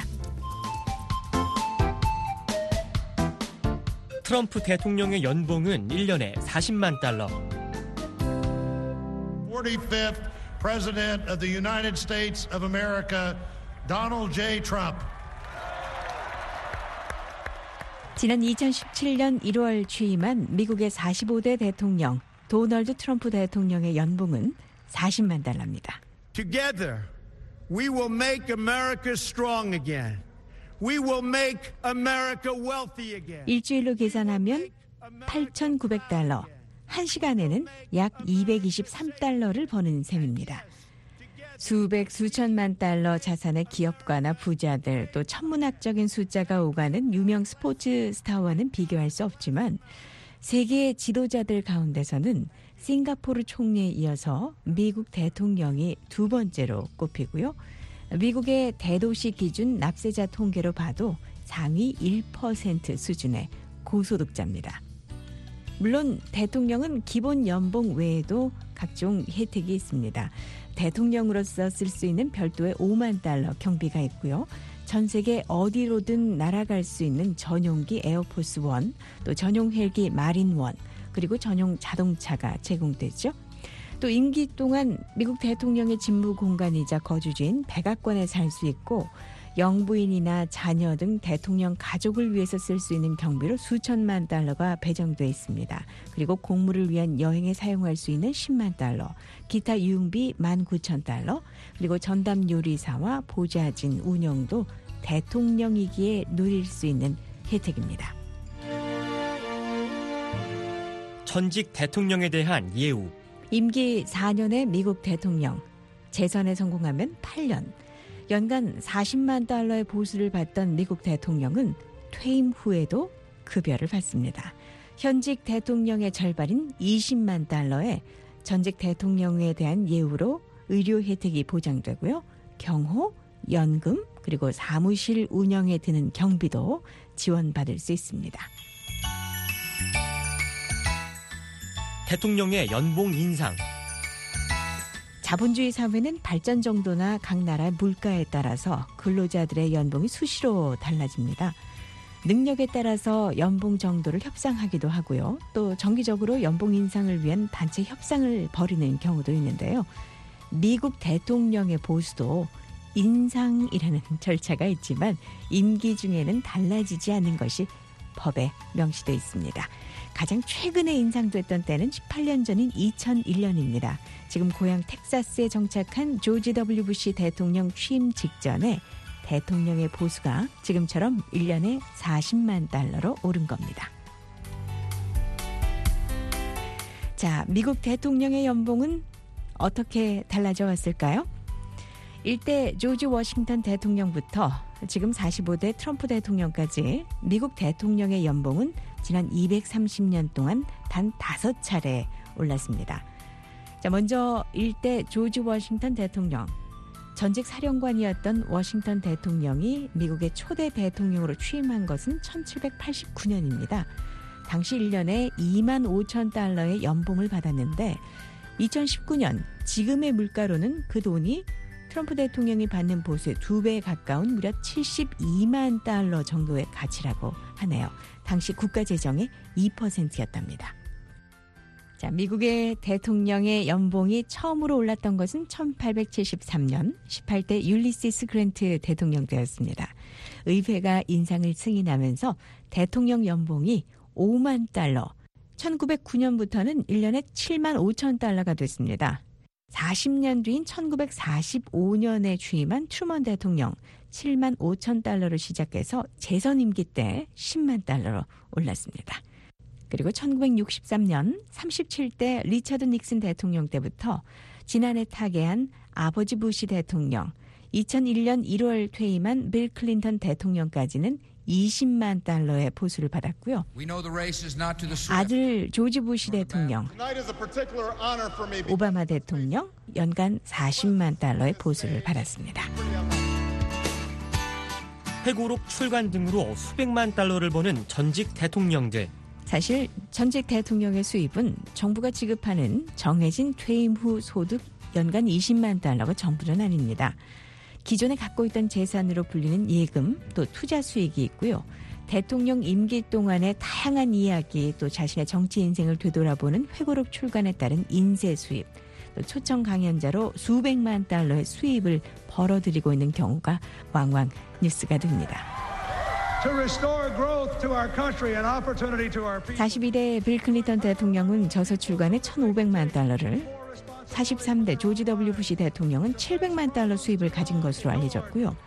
트럼프 대통령의 연봉은 일 년에 사십만 달러. forty-fifth President of the United States of America, Donald J. Trump. 지난 이천십칠 년 일월 취임한 미국의 사십오 대 대통령 도널드 트럼프 대통령의 연봉은 사십만 달러입니다. Together, we will make America strong again. We will make America wealthy again. 일주일로 계산하면 팔천구백 달러, 한 시간에는 약 이백이십삼 달러를 버는 셈입니다. 수백 수천만 달러 자산의 기업가나 부자들, 또 천문학적인 숫자가 오가는 유명 스포츠 스타와는 비교할 수 없지만 세계 지도자들 가운데서는 싱가포르 총리에 이어서 미국 대통령이 두 번째로 꼽히고요. 미국의 대도시 기준 납세자 통계로 봐도 상위 일 퍼센트 수준의 고소득자입니다. 물론 대통령은 기본 연봉 외에도 각종 혜택이 있습니다. 대통령으로서 쓸 수 있는 별도의 오만 달러 경비가 있고요. 전 세계 어디로든 날아갈 수 있는 전용기 에어포스 원, 또 전용 헬기 마린 원, 그리고 전용 자동차가 제공되죠. 또 임기 동안 미국 대통령의 직무 공간이자 거주지인 백악관에 살 수 있고 영부인이나 자녀 등 대통령 가족을 위해서 쓸 수 있는 경비로 수천만 달러가 배정돼 있습니다. 그리고 공무를 위한 여행에 사용할 수 있는 십만 달러, 기타 유흥비 만 구천 달러, 그리고 전담 요리사와 보좌진 운영도 대통령이기에 누릴 수 있는 혜택입니다. 전직 대통령에 대한 예우. 임기 사 년의 미국 대통령, 재선에 성공하면 팔 년, 연간 사십만 달러의 보수를 받던 미국 대통령은 퇴임 후에도 급여를 받습니다. 현직 대통령의 절반인 이십만 달러에 전직 대통령에 대한 예우로 의료 혜택이 보장되고요. 경호, 연금, 그리고 사무실 운영에 드는 경비도 지원받을 수 있습니다. 대통령의 연봉 인상. 자본주의 사회는 발전 정도나 각 나라의 물가에 따라서 근로자들의 연봉이 수시로 달라집니다. 능력에 따라서 연봉 정도를 협상하기도 하고요. 또 정기적으로 연봉 인상을 위한 단체 협상을 벌이는 경우도 있는데요. 미국 대통령의 보수도 인상이라는 절차가 있지만 임기 중에는 달라지지 않는 것이 법에 명시되어 있습니다. 가장 최근에 인상됐던 때는 십팔 년 전인 이천일 년입니다. 지금 고향 텍사스에 정착한 조지 더블유 부시 대통령 취임 직전에 대통령의 보수가 지금처럼 일 년에 사십만 달러로 오른 겁니다. 자, 미국 대통령의 연봉은 어떻게 달라져 왔을까요? 일대 조지 워싱턴 대통령부터 지금 사십오 대 트럼프 대통령까지 미국 대통령의 연봉은 지난 이백삼십 년 동안 단 다섯 차례 올랐습니다. 자, 먼저 일대 조지 워싱턴 대통령. 전직 사령관이었던 워싱턴 대통령이 미국의 초대 대통령으로 취임한 것은 천칠백팔십구 년입니다. 당시 일 년에 이만 오천 달러의 연봉을 받았는데 이천십구 년 지금의 물가로는 그 돈이 트럼프 대통령이 받는 보수의 두 배에 가까운 무려 칠십이만 달러 정도의 가치라고 하네요. 당시 국가 재정의 이 퍼센트였답니다. 자, 미국의 대통령의 연봉이 처음으로 올랐던 것은 천팔백칠십삼 년 십팔 대 율리시스 그랜트 대통령 때였습니다. 의회가 인상을 승인하면서 대통령 연봉이 오만 달러, 천구백구 년부터는 일 년에 칠만 오천 달러가 됐습니다. 사십 년 뒤인 천구백사십오 년에 취임한 트루먼 대통령 칠만 오천 달러를 시작해서 재선 임기 때 십만 달러로 올랐습니다. 그리고 천구백육십삼 년 삼십칠 대 리처드 닉슨 대통령 때부터 지난해 타계한 아버지 부시 대통령, 이천일 년 일월 퇴임한 빌 클린턴 대통령까지는 이십만 달러의 보수를 받았고요. 아들 조지 부시 대통령, 오바마 대통령 연간 사십만 달러의 보수를 받았습니다. 회고록 출간 등으로 수백만 달러를 버는 전직 대통령들. 사실 전직 대통령의 수입은 정부가 지급하는 정해진 퇴임 후 소득 연간 이십만 달러가 전부는 아닙니다. 기존에 갖고 있던 재산으로 불리는 예금, 또 투자 수익이 있고요. 대통령 임기 동안의 다양한 이야기, 또 자신의 정치 인생을 되돌아보는 회고록 출간에 따른 인세 수입, 또 초청 강연자로 수백만 달러의 수입을 벌어들이고 있는 경우가 왕왕 뉴스가 됩니다. 사십이 대 빌 클린턴 대통령은 저서 출간에 천오백만 달러를, 사십삼 대 조지 더블유 부시 대통령은 칠백만 달러 수입을 가진 것으로 알려졌고요.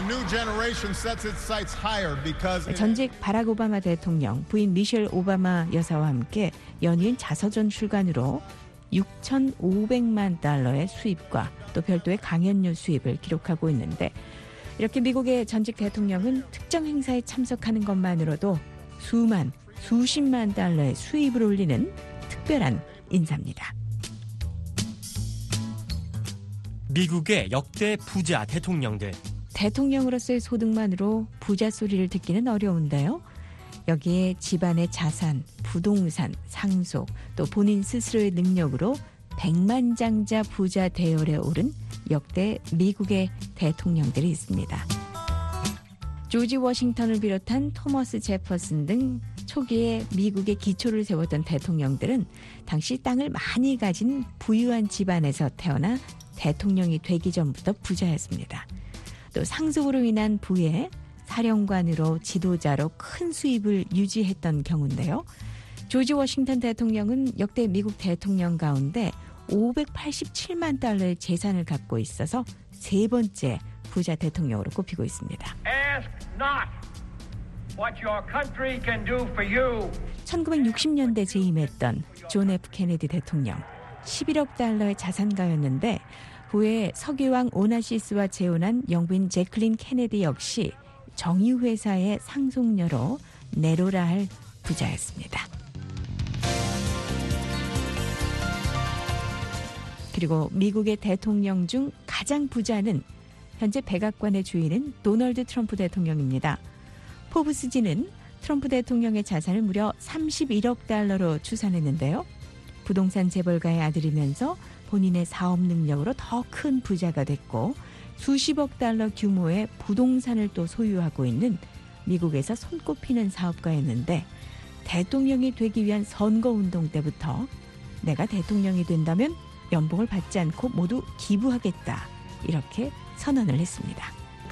전직 바락 오바마 대통령, 부인 미셸 오바마 여사와 함께 연이은 자서전 출간으로 육천오백만 달러의 수입과 또 별도의 강연료 수입을 기록하고 있는데, 이렇게 미국의 전직 대통령은 특정 행사에 참석하는 것만으로도 수만, 수십만 달러의 수입을 올리는 특별한 인사입니다. 미국의 역대 부자 대통령들. 대통령으로서의 소득만으로 부자 소리를 듣기는 어려운데요. 여기에 집안의 자산, 부동산, 상속, 또 본인 스스로의 능력으로 백만장자 부자 대열에 오른 역대 미국의 대통령들이 있습니다. 조지 워싱턴을 비롯한 토머스 제퍼슨 등 초기에 미국의 기초를 세웠던 대통령들은 당시 땅을 많이 가진 부유한 집안에서 태어나 대통령이 되기 전부터 부자였습니다. 또 상속으로 인한 부에 사령관으로 지도자로 큰 수입을 유지했던 경우인데요. 조지 워싱턴 대통령은 역대 미국 대통령 가운데 오백팔십칠만 달러의 재산을 갖고 있어서 세 번째 부자 대통령으로 꼽히고 있습니다. Ask not what your country can do for you. 천구백육십 년대 재임했던 존 에프 케네디 대통령, 십일억 달러의 자산가였는데 후에 석유왕 오나시스와 재혼한 영부인 제클린 케네디 역시 정유회사의 상속녀로 내로라 할 부자였습니다. 그리고 미국의 대통령 중 가장 부자는 현재 백악관의 주인은 도널드 트럼프 대통령입니다. 포브스지는 트럼프 대통령의 자산을 무려 삼십일억 달러로 추산했는데요. 부동산 재벌가의 아들이면서 본인의 사업 능력으로 더 큰 부자가 됐고 수십억 달러 규모의 부동산을 또 소유하고 있는 미국에서 손꼽히는 사업가였는데 대통령이 되기 위한 선거운동 때부터 내가 대통령이 된다면 연봉을 받지 않고 모두 기부하겠다 이렇게 선언을 했습니다.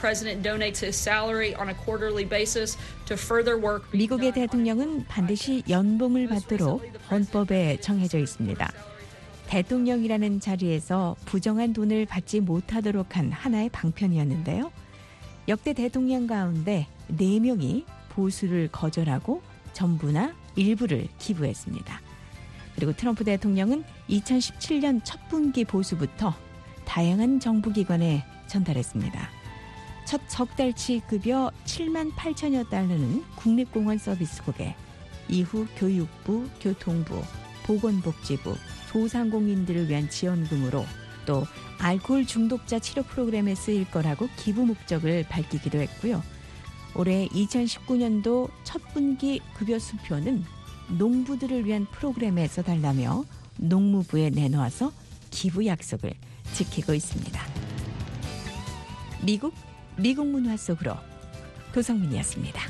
미국의 대통령은 반드시 연봉을 받도록 헌법에 정해져 있습니다. 대통령이라는 자리에서 부정한 돈을 받지 못하도록 한 하나의 방편이었는데요. 역대 대통령 가운데 네 명이 보수를 거절하고 전부나 일부를 기부했습니다. 그리고 트럼프 대통령은 이천십칠 년 첫 분기 보수부터 다양한 정부기관에 전달했습니다. 첫 석 달치 급여 칠만 팔천여 달러는 국립공원 서비스국에, 이후 교육부, 교통부, 보건복지부, 소상공인들을 위한 지원금으로 또 알코올 중독자 치료 프로그램에 쓰일 거라고 기부 목적을 밝히기도 했고요. 올해 이천십구 년도 첫 분기 급여 수표는 농부들을 위한 프로그램에 써달라며 농무부에 내놓아서 기부 약속을 지키고 있습니다. 미국, 미국 문화 속으로 도성민이었습니다.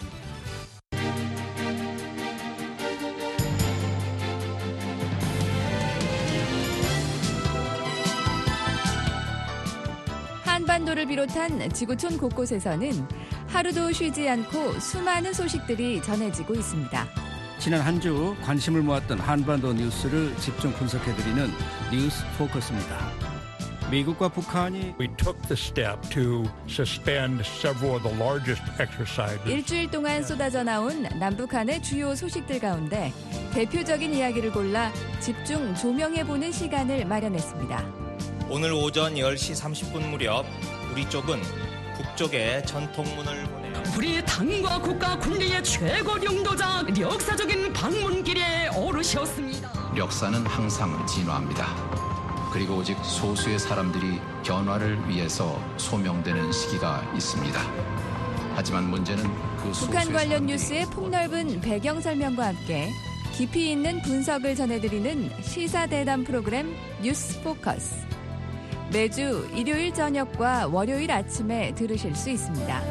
한반도를 비롯한 지구촌 곳곳에서는 하루도 쉬지 않고 수많은 소식들이 전해지고 있습니다. 지난 한 주 관심을 모았던 한반도 뉴스를 집중 분석해드리는 뉴스 포커스입니다. 미국과 북한이 We took the step to suspend several of the largest exercises. 일주일 동안 쏟아져 나온 남북한의 주요 소식들 가운데 대표적인 이야기를 골라 집중 조명해보는 시간을 마련했습니다. 오늘 오전 열 시 삼십 분 무렵 우리 쪽은 북쪽에 전통문을 보내 우리 당과 국가 군리의 최고領導자 역사적인 방문길에 오르셨습니다. 역사는 항상 진화합니다. 그리고 오직 소수의 사람들이 변화를 위해서 소명되는 시기가 있습니다. 하지만 문제는 그 북한 관련 뉴스의 폭넓은 배경 설명과 함께 깊이 있는 분석을 전해드리는 시사대담 프로그램 뉴스 포커스. 매주 일요일 저녁과 월요일 아침에 들으실 수 있습니다.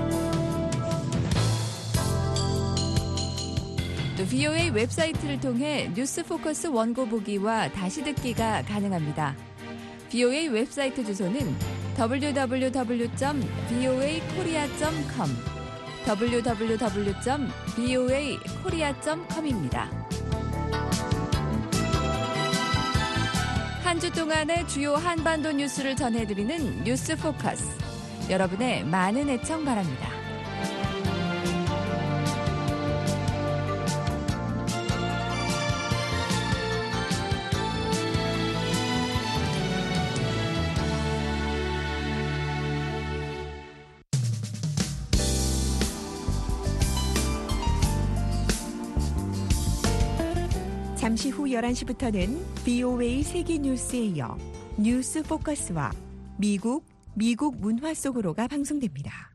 또 브이오에이 웹사이트를 통해 뉴스 포커스 원고 보기와 다시 듣기가 가능합니다. 브이오에이 웹사이트 주소는 더블유 더블유 더블유 점 브이오에이 코리아 점 컴 더블유 더블유 더블유 점 브이오에이 코리아 점 컴입니다. 한 주 동안의 주요 한반도 뉴스를 전해드리는 뉴스 포커스. 여러분의 많은 애청 바랍니다. 잠시 후 열한 시부터는 비오에이 세계 뉴스에 이어 뉴스 포커스와 미국, 미국 문화 속으로가 방송됩니다.